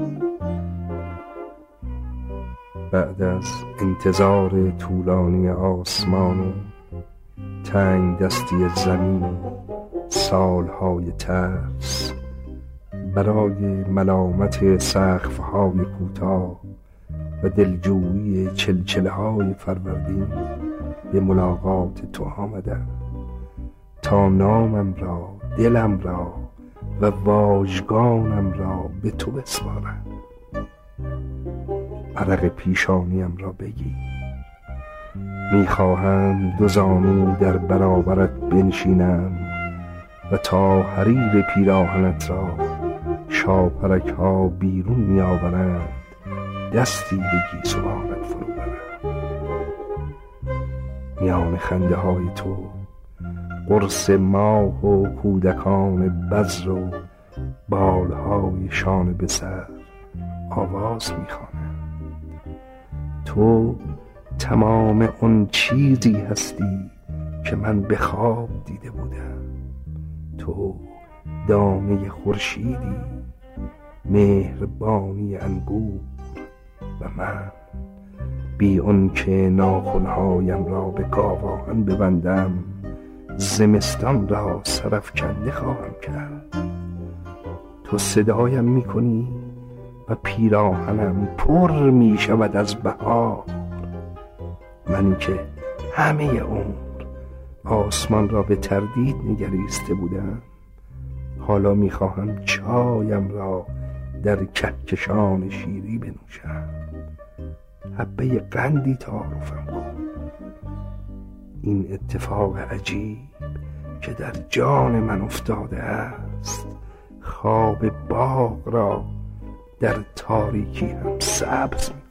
بعد از انتظار طولانی آسمان و تنگ دستی زمین و سالهای ترس، برای ملامت سقف‌های کوتاه و دلجویی چلچله‌های فروردین به ملاقات تو آمدم تا نامم را، دلم را و واژگانم را به تو بسپارم. عرق پیشانیم را بگیر، میخواهم دو زانو در برابرت بنشینم و تا حریر پیراهنت را شاپرک ها بیرون میآورند دستی به گیسوانت فرو برم. میان خنده های تو قرص ماه و کودکان بذر و بالهای شانه به سر آواز میخوانم. تو تمام اون چیزی هستی که من به خواب دیده بودم. تو دانه خورشیدی، مهربانی انگور و من بی اون که ناخنهایم را به گاوآهن ببندم زمستان را سرافکنده خواهم کرد. تو صدایم میکنی و پیراهنم پر میشود از بهار. منی که همه عمر آسمان را به تردید نگریسته بودم، حالا میخواهم چایم را در کهکشان شیری بنوشم. حبه قندی تعارفم کن. این اتفاق عجیب که در جان من افتاده است خواب باغ را در تاریکی هم سبز